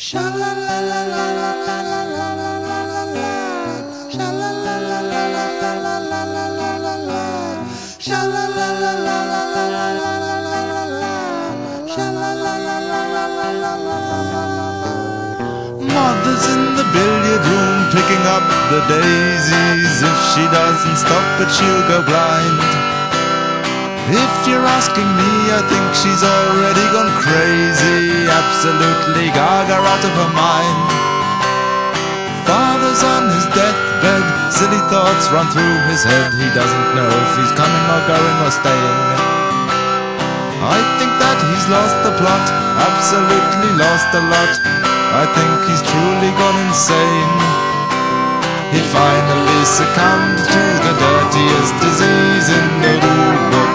Sha la la la la la la la la la la la. Sha la la la la la la la la la la la. Sha la la la la la la la la la la la. Sha la la la la la la la la la. Mother's in the billiard room picking up the daisies. If she doesn't stop it, she'll go blind. If you're asking me, I think she's already gone crazy, absolutely gaga out of her mind. Father's on his deathbed, silly thoughts run through his head. He doesn't know if he's coming or going or staying. I think that he's lost the plot, absolutely lost a lot. I think he's truly gone insane. He finally succumbed to the dirtiest disease in the rule book.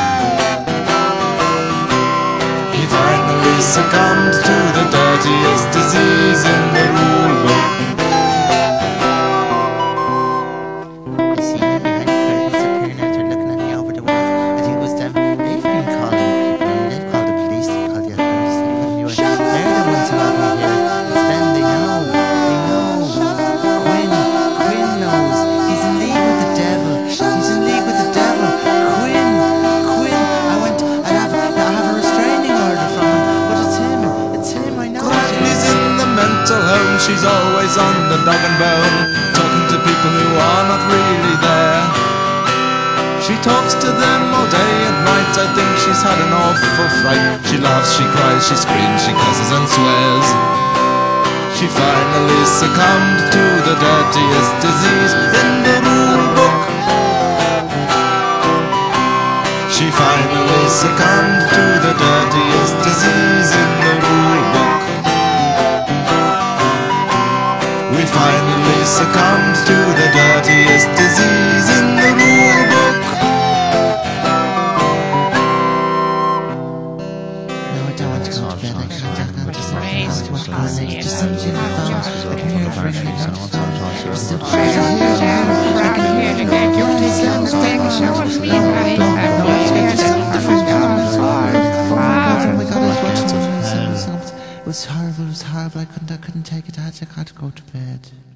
He finally succumbed to the dirtiest disease in the rule book. You see, the curtains appearing out, they're looking at me over the wall. I think it was them. They've been calling people, and they've called the police, they've called the authorities, they're the ones who have me here. It's them, they know, they know. Quinn knows. He's in league with the devil. He's in league with the devil. Quinn. I'd have a restraining order from him. But it's him, I know. He's in the mental home, she's always on the dog and bone, talking to people who are not really there. She talks to them all day and night, I think she's had an awful fright. She laughs, she cries, she screams, she curses and swears. She finally succumbed to the dirtiest disease in the rule book. She finally succumbed to the dirtiest disease in the rule book. We finally succumbed to the dirtiest disease in the rule book. No, I don't want to go to bed. I can't. Just some gin and phones. I can hear it ringing. It was horrible. I couldn't take it. I had to go to bed.